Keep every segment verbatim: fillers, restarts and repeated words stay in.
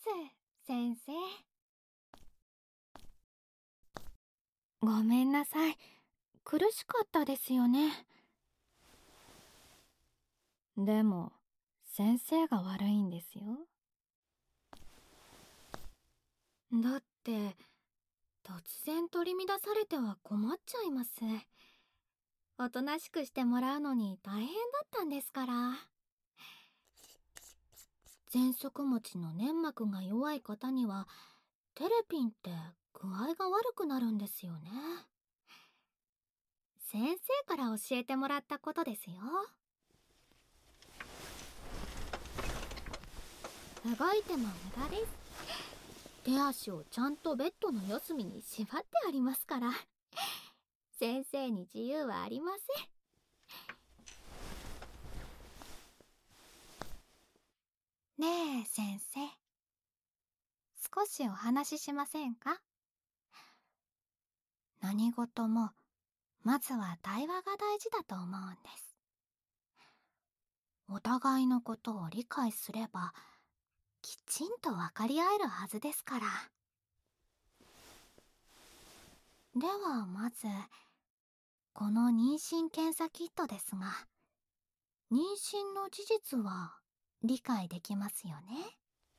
す、先生。ごめんなさい。苦しかったですよね。でも、先生が悪いんですよ。だって、突然取り乱されては困っちゃいます。おとなしくしてもらうのに大変だったんですから。喘息持ちの粘膜が弱い方にはテレピンって具合が悪くなるんですよね。先生から教えてもらったことですよ。動いても無駄です。手足をちゃんとベッドの四隅に縛ってありますから。先生に自由はありません。ねえ先生、少しお話ししませんか？何事もまずは対話が大事だと思うんです。お互いのことを理解すればきちんと分かり合えるはずですから。ではまずこの妊娠検査キットですが、妊娠の事実は理解できますよね？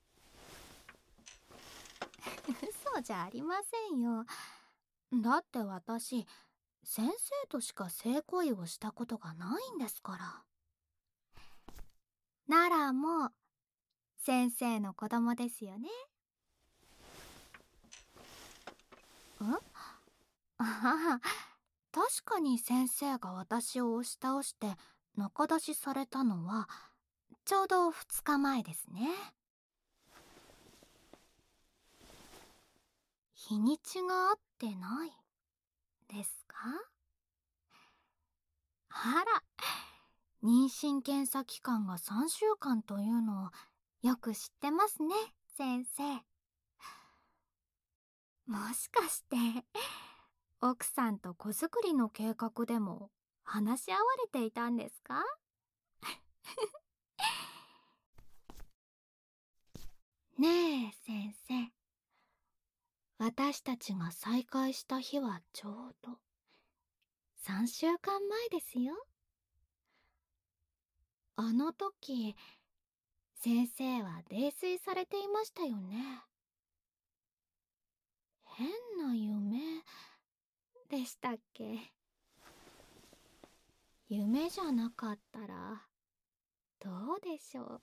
嘘じゃありませんよ。だって私、先生としか性行為をしたことがないんですから。ならもう先生の子供ですよね。ん？ああ、確かに先生が私を押し倒して中出しされたのはちょうどふつかまえですね。日にちが合ってないですか？あら、妊娠検査期間がさんしゅうかんというのをよく知ってますね、先生。もしかして奥さんと子作りの計画でも話し合われていたんですか？ねえ先生、私たちが再会した日はちょうどさんしゅうかんまえですよ。あの時先生は泥酔されていましたよね。変な夢でしたっけ？夢じゃなかったらどうでしょう。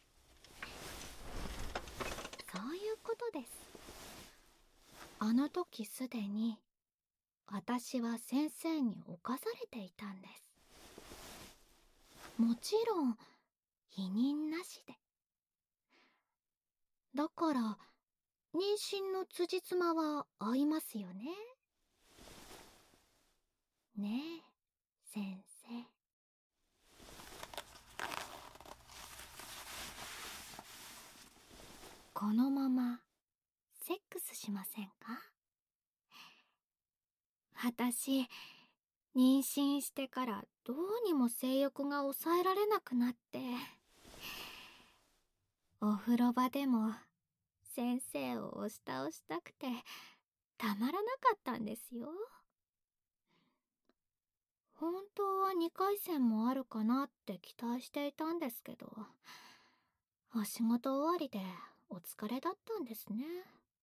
そういうことです。あの時すでに私は先生に侵されていたんです。もちろん否認なしで。だから妊娠の辻褄は合いますよね。ねえ先生。このままセックスしませんか？私、妊娠してからどうにも性欲が抑えられなくなって、お風呂場でも先生を押し倒したくてたまらなかったんですよ。本当はにかいせんもあるかなって期待していたんですけど、お仕事終わりでお疲れだったんですね。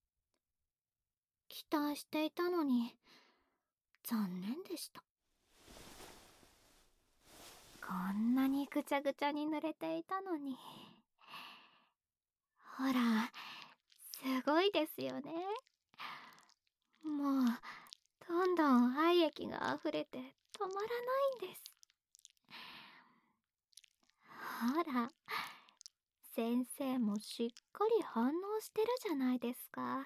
期待していたのに残念でした。こんなにぐちゃぐちゃに濡れていたのに。ほら、すごいですよね。もうどんどん愛液が溢れて止まらないんです。ほら、先生もしっかり反応してるじゃないですか。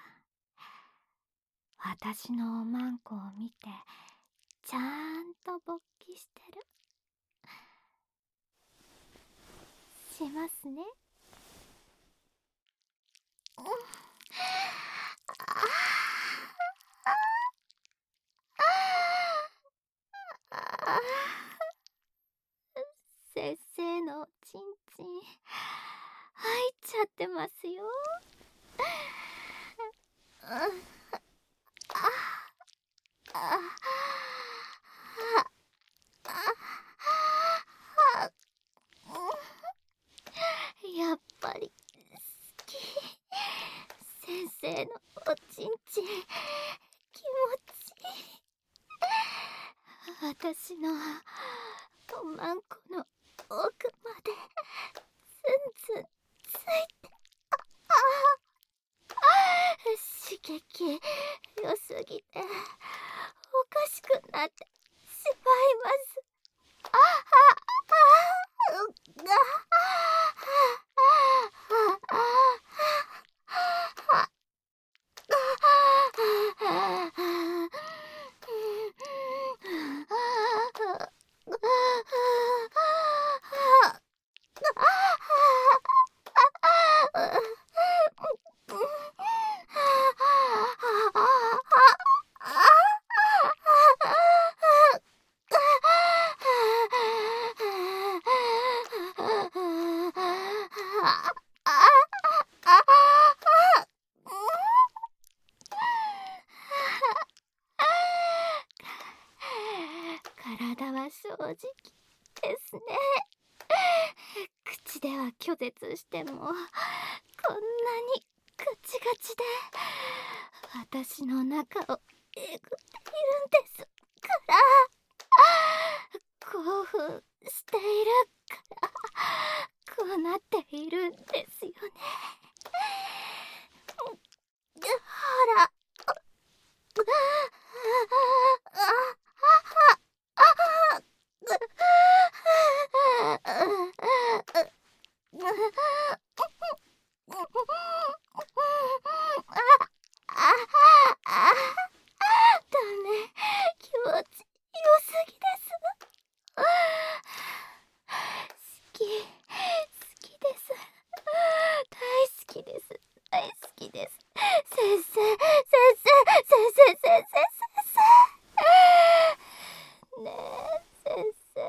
私のおまんこを見てちゃんと勃起してる。しますね。うん。ああ、先生のおちんちん入っちゃってますよ。 やっぱり好き。先生のおちんちん気持ちいい。私のおまんこの奥までツンツンついて、ああ刺激良すぎておかしくなってしまいます。あああうが体は正直ですね。口では拒絶してもこんなにガチガチで私の中をえぐっているんですから興奮しているからこうなっているんですよね。ほらダメ、気持ち良すぎです。好き、好きです。大好きです。大好きです。先生、先生、先生、先生、先生。ねえ、先生。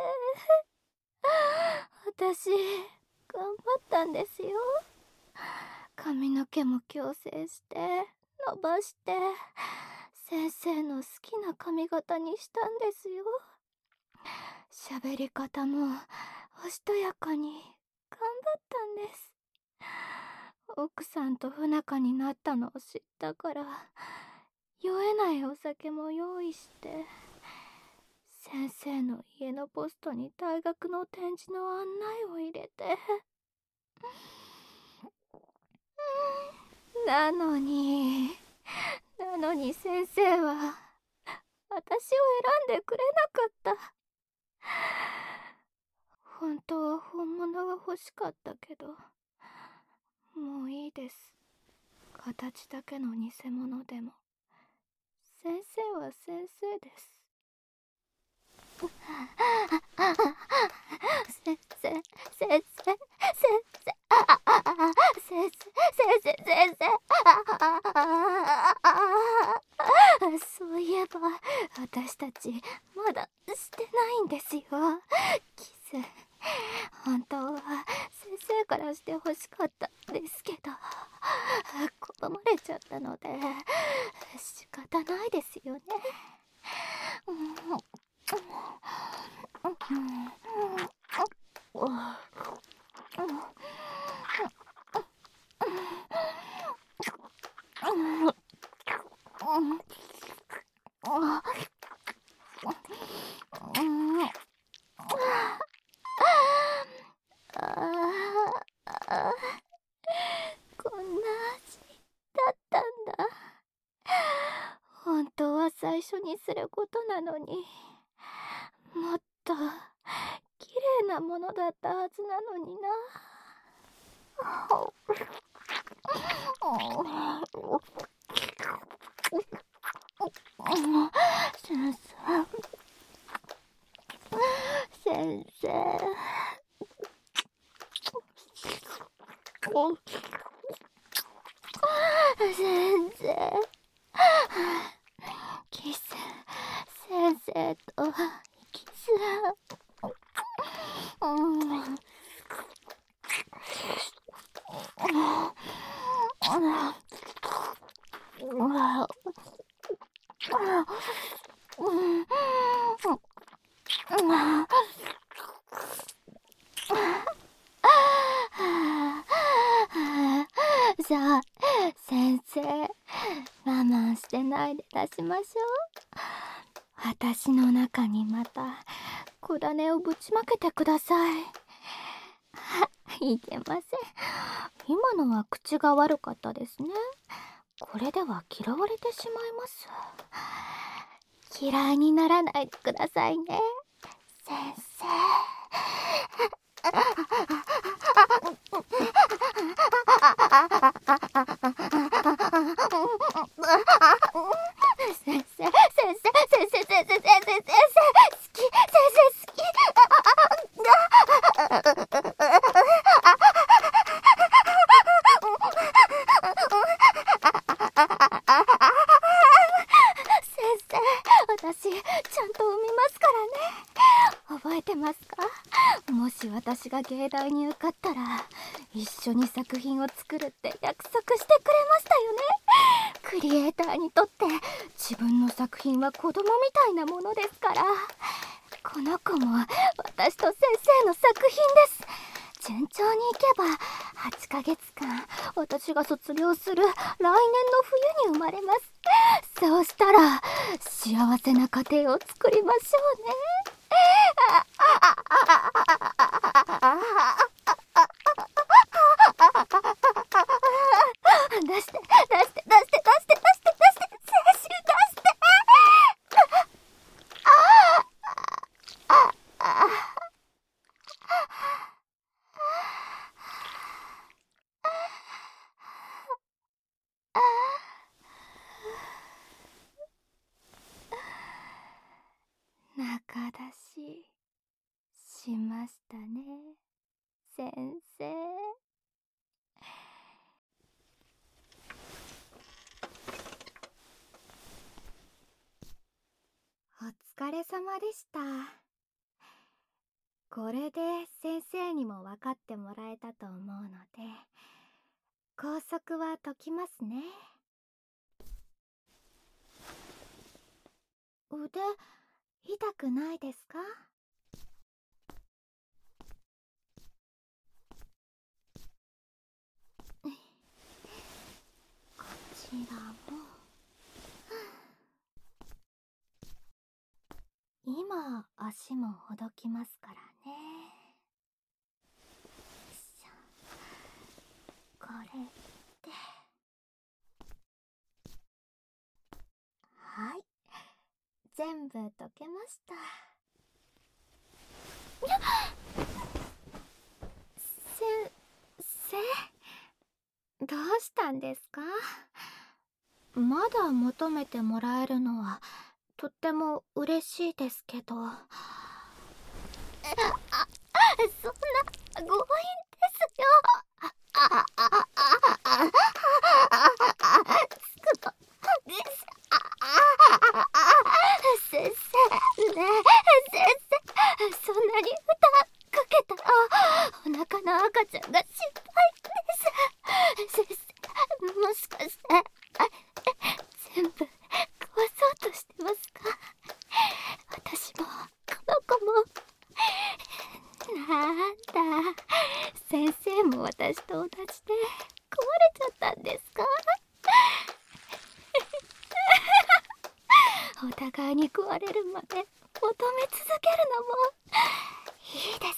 私、頑張ったんですよ。髪の毛も矯正して、伸ばして、先生の好きな髪型にしたんですよ。喋り方もおしとやかに頑張ったんです。奥さんと不仲になったのを知ったから酔えないお酒も用意して先生の家のポストに大学の展示の案内を入れてなのになのに先生は私を選んでくれなかった。本当は本物が欲しかったけどもういいです。形だけの偽物でも先生は先生です。先生、先生、先生、ああああ先生、先生、先生、ああそういえば私たちまだしてないんですよ。キス本当は先生からして欲しかったですけど拒まれちゃったので仕方ないですよね。こんな味だったんだ。本当は最初にすることなのにもっと綺麗なものだったはずなのにな。先生、先生、先生、キス、先生とキス。うんさあ、先生、我慢してないで出しましょう。私の中にまた小種をぶちまけてください。いけません。今のは口が悪かったですね。これでは嫌われてしまいます。嫌いにならないでくださいね、先生。先生、先生、先生、先生、先生、先生、好き、先生好き。先生、私ちゃんと産みますからね。覚えてますか？もし私が芸大に受かったら一緒に作品を作るって約束してくれましたよね。クリエイターにとって自分の作品は子供みたいなものですから。この子も私と先生の作品です。順調にいけばはちかげつかん、私が卒業する来年の冬に生まれます。そうしたら幸せな家庭を作りましょうね。出して出して出して出して出して出して出して精子出して。仲出ししましたね、先生。お疲れ様でした。これで先生にも分かってもらえたと思うので、拘束は解きますね。腕痛くないですか？こちらも。今足もほどきますからね。これで、はい、全部解けました。先生、どうしたんですか？まだ求めてもらえるのはとっても嬉しいですけど。あ、そんな強引ですよ。つくとです。先生、ねえ先生、そんなに負担かけたらお腹の赤ちゃんが心配です。先生、もしかして全部壊そうとしてますか？私もこの子も。なんだ、先生も私と同じで壊れちゃったんですか？お互いに壊れるまで求め続けるのもいいで